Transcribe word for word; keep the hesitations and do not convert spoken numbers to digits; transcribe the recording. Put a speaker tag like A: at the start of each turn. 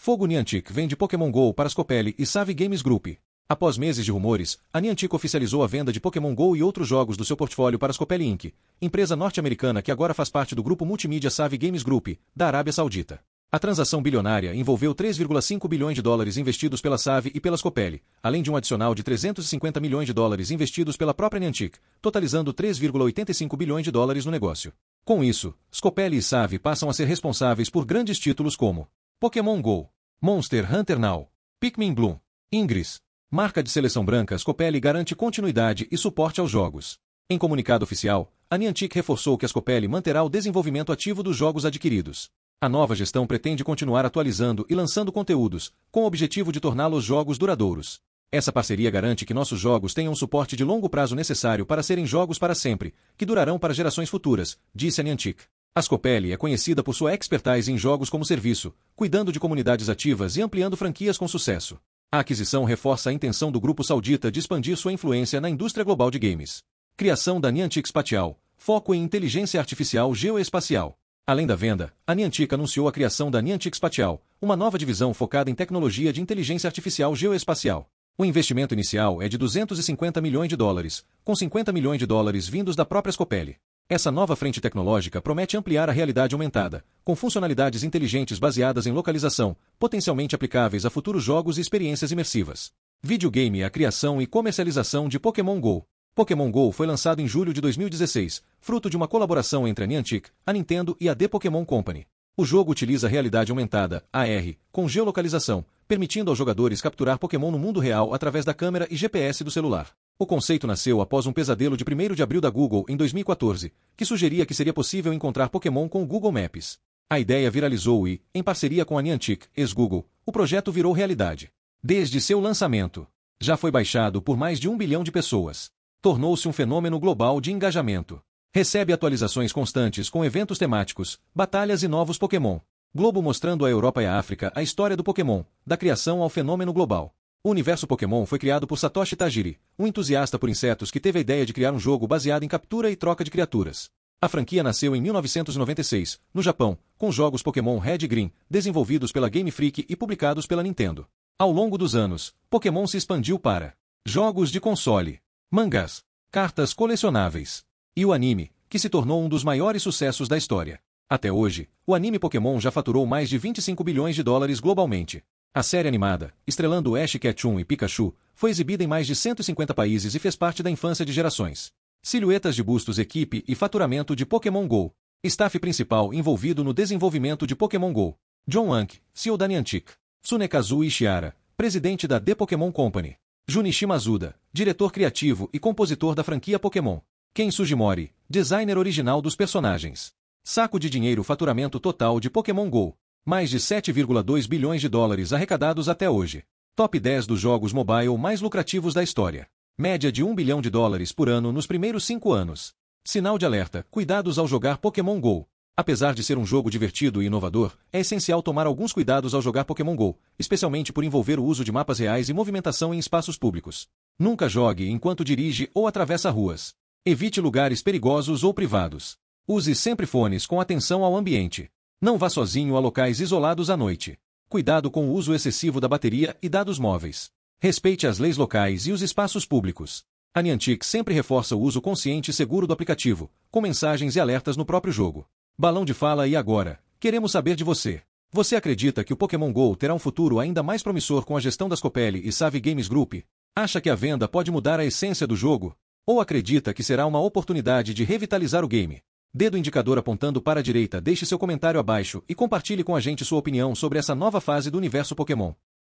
A: Fogo Niantic vende Pokémon Go para Scopely e Savvy Games Group. Após meses de rumores, a Niantic oficializou a venda de Pokémon Go e outros jogos do seu portfólio para a Scopely incorporated, empresa norte-americana que agora faz parte do grupo multimídia Savvy Games Group, da Arábia Saudita. A transação bilionária envolveu três vírgula cinco bilhões de dólares investidos pela Savvy e pela Scopely, além de um adicional de trezentos e cinquenta milhões de dólares investidos pela própria Niantic, totalizando três vírgula oitenta e cinco bilhões de dólares no negócio. Com isso, Scopely e Savvy passam a ser responsáveis por grandes títulos como Pokémon Go, Monster Hunter Now, Pikmin Bloom, Ingress. Marca de seleção branca, Scopely garante continuidade e suporte aos jogos. Em comunicado oficial, a Niantic reforçou que a Scopely manterá o desenvolvimento ativo dos jogos adquiridos. A nova gestão pretende continuar atualizando e lançando conteúdos, com o objetivo de torná-los jogos duradouros. Essa parceria garante que nossos jogos tenham o suporte de longo prazo necessário para serem jogos para sempre, que durarão para gerações futuras, disse a Niantic. A Scopely é conhecida por sua expertise em jogos como serviço, cuidando de comunidades ativas e ampliando franquias com sucesso. A aquisição reforça a intenção do grupo saudita de expandir sua influência na indústria global de games. Criação da Niantic Spatial, foco em inteligência artificial geoespacial. Além da venda, a Niantic anunciou a criação da Niantic Spatial, uma nova divisão focada em tecnologia de inteligência artificial geoespacial. O investimento inicial é de duzentos e cinquenta milhões de dólares, com cinquenta milhões de dólares vindos da própria Scopely. Essa nova frente tecnológica promete ampliar a realidade aumentada, com funcionalidades inteligentes baseadas em localização, potencialmente aplicáveis a futuros jogos e experiências imersivas. Videogame: a criação e comercialização de Pokémon Go. Pokémon Go foi lançado em julho de dois mil e dezesseis, fruto de uma colaboração entre a Niantic, a Nintendo e a The Pokémon Company. O jogo utiliza realidade aumentada, A R, com geolocalização, permitindo aos jogadores capturar Pokémon no mundo real através da câmera e G P S do celular. O conceito nasceu após um pesadelo de primeiro de abril da Google em dois mil e quatorze, que sugeria que seria possível encontrar Pokémon com o Google Maps. A ideia viralizou e, em parceria com a Niantic, ex-Google, o projeto virou realidade. Desde seu lançamento, já foi baixado por mais de um bilhão de pessoas. Tornou-se um fenômeno global de engajamento. Recebe atualizações constantes com eventos temáticos, batalhas e novos Pokémon. Globo mostrando à Europa e à África a história do Pokémon, da criação ao fenômeno global. O universo Pokémon foi criado por Satoshi Tajiri, um entusiasta por insetos que teve a ideia de criar um jogo baseado em captura e troca de criaturas. A franquia nasceu em mil novecentos e noventa e seis, no Japão, com jogos Pokémon Red e Green, desenvolvidos pela Game Freak e publicados pela Nintendo. Ao longo dos anos, Pokémon se expandiu para jogos de console, mangás, cartas colecionáveis e o anime, que se tornou um dos maiores sucessos da história. Até hoje, o anime Pokémon já faturou mais de vinte e cinco bilhões de dólares globalmente. A série animada, estrelando Ash Ketchum e Pikachu, foi exibida em mais de cento e cinquenta países e fez parte da infância de gerações. Silhuetas de bustos, equipe e faturamento de Pokémon Go. Staff principal envolvido no desenvolvimento de Pokémon Go. John Wank, C E O da Niantic. Tsunekazu Ishihara, presidente da The Pokémon Company. Junichi Masuda, diretor criativo e compositor da franquia Pokémon. Ken Sugimori, designer original dos personagens. Saco de dinheiro: faturamento total de Pokémon Go. Mais de sete vírgula dois bilhões de dólares arrecadados até hoje. Top dez dos jogos mobile mais lucrativos da história. Média de um bilhão de dólares por ano nos primeiros cinco anos. Sinal de alerta: cuidados ao jogar Pokémon Go. Apesar de ser um jogo divertido e inovador, é essencial tomar alguns cuidados ao jogar Pokémon Go, especialmente por envolver o uso de mapas reais e movimentação em espaços públicos. Nunca jogue enquanto dirige ou atravessa ruas. Evite lugares perigosos ou privados. Use sempre fones com atenção ao ambiente. Não vá sozinho a locais isolados à noite. Cuidado com o uso excessivo da bateria e dados móveis. Respeite as leis locais e os espaços públicos. A Niantic sempre reforça o uso consciente e seguro do aplicativo, com mensagens e alertas no próprio jogo. Balão de fala: e agora? Queremos saber de você. Você acredita que o Pokémon Go terá um futuro ainda mais promissor com a gestão da Scopely e Savvy Games Group? Acha que a venda pode mudar a essência do jogo? Ou acredita que será uma oportunidade de revitalizar o game? Dedo indicador apontando para a direita. Deixe seu comentário abaixo e compartilhe com a gente sua opinião sobre essa nova fase do universo Pokémon.